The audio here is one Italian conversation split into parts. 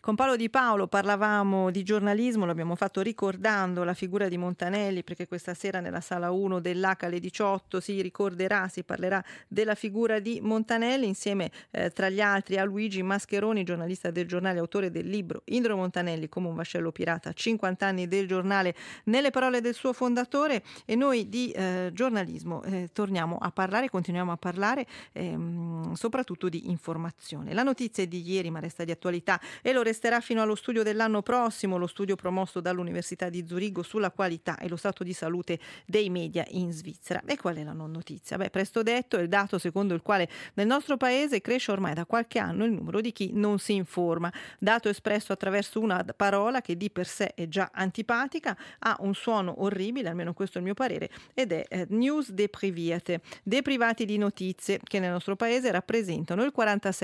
Con Paolo Di Paolo parlavamo di giornalismo, l'abbiamo fatto ricordando la figura di Montanelli, perché questa sera nella sala 1 dell'H alle 18 si ricorderà, si parlerà della figura di Montanelli insieme tra gli altri a Luigi Mascheroni, giornalista del giornale, autore del libro Indro Montanelli come un vascello pirata, 50 anni del giornale nelle parole del suo fondatore. E noi di giornalismo torniamo a parlare, continuiamo a parlare soprattutto di informazione. La notizia è di ieri ma resta di attualità e lo resterà fino allo studio dell'anno prossimo, lo studio promosso dall'Università di Zurigo sulla qualità e lo stato di salute dei media in Svizzera. E qual è la non notizia? Presto detto è il dato secondo il quale nel nostro paese cresce ormai da qualche anno il numero di chi non si informa, dato espresso attraverso una parola che di per sé è già antipatica, ha un suono orribile, almeno questo è il mio parere, ed è news depriviate, deprivati di notizie, che nel nostro paese rappresentano il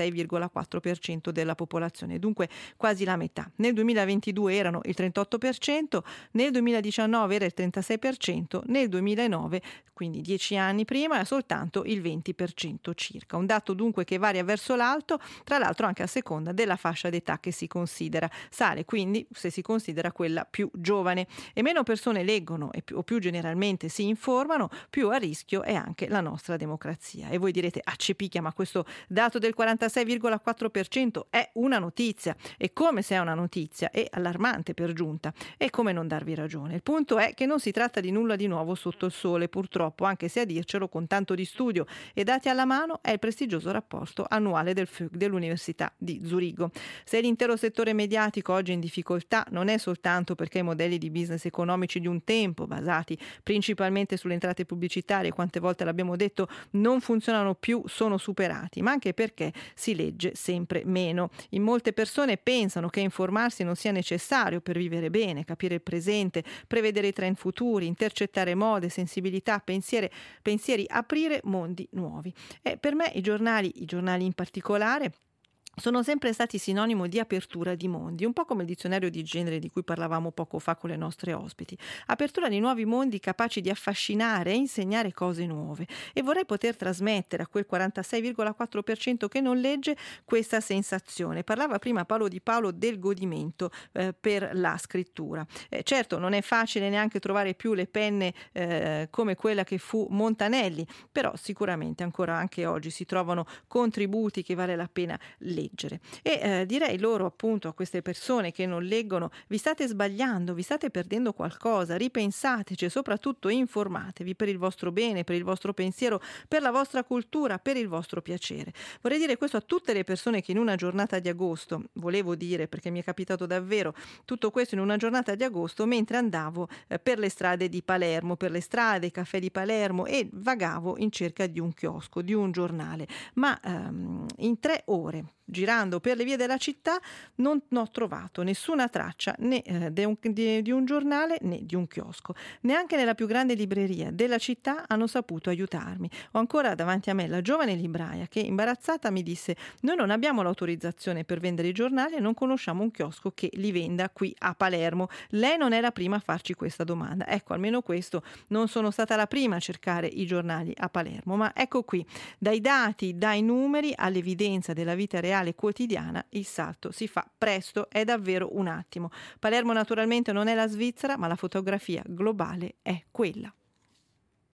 46,4% della popolazione, dunque quasi la metà. Nel 2022 erano il 38%, nel 2019 era il 36%, nel 2009, quindi 10 anni prima, era soltanto il 20% circa. Un dato dunque che varia verso l'alto, tra l'altro anche a seconda della fascia d'età che si considera. Sale quindi se si considera quella più giovane e meno persone leggono o più generalmente si informano, più a rischio è anche la nostra democrazia. E voi direte, accepicchia, ma questo dato del 46,4% è una notizia, e come se è una notizia è allarmante per giunta, e come non darvi ragione. Il punto è che non si tratta di nulla di nuovo sotto il sole, purtroppo, anche se a dircelo con tanto di studio e dati alla mano è il prestigioso rapporto annuale del FUG dell'Università di Zurigo. Se l'intero settore mediatico oggi è in difficoltà non è soltanto perché i modelli di business economici di un tempo, basati principalmente sulle entrate pubblicitarie, quante volte l'abbiamo detto, non funzionano più, sono superati, ma anche perché si legge sempre meno. In molte persone pensano che informarsi non sia necessario per vivere bene, capire il presente, prevedere i trend futuri, intercettare mode, sensibilità, pensieri, aprire mondi nuovi. E per me i giornali in particolare, sono sempre stati sinonimo di apertura di mondi, un po' come il dizionario di genere di cui parlavamo poco fa con le nostre ospiti. Apertura di nuovi mondi capaci di affascinare e insegnare cose nuove. E vorrei poter trasmettere a quel 46,4% che non legge questa sensazione. Parlava prima Paolo Di Paolo del godimento per la scrittura. Certo, non è facile neanche trovare più le penne come quella che fu Montanelli, però sicuramente ancora anche oggi si trovano contributi che vale la pena leggere. E direi loro, appunto, a queste persone che non leggono: vi state sbagliando, vi state perdendo qualcosa, ripensateci e soprattutto informatevi per il vostro bene, per il vostro pensiero, per la vostra cultura, per il vostro piacere. Vorrei dire questo a tutte le persone che in una giornata di agosto, volevo dire perché mi è capitato davvero tutto questo in una giornata di agosto, mentre andavo per le strade di Palermo, per le strade, i caffè di Palermo, e vagavo in cerca di un chiosco, di un giornale, ma in 3 ore girando per le vie della città non ho trovato nessuna traccia né di un giornale né di un chiosco. Neanche nella più grande libreria della città hanno saputo aiutarmi. Ho ancora davanti a me la giovane libraia che, imbarazzata, mi disse: noi non abbiamo l'autorizzazione per vendere i giornali e non conosciamo un chiosco che li venda qui a Palermo. Lei non è la prima a farci questa domanda. Ecco, almeno questo, non sono stata la prima a cercare i giornali a Palermo, ma ecco qui, dai dati, dai numeri all'evidenza della vita reale quotidiana, il salto si fa presto, è davvero un attimo. Palermo naturalmente non è la Svizzera, ma la fotografia globale è quella.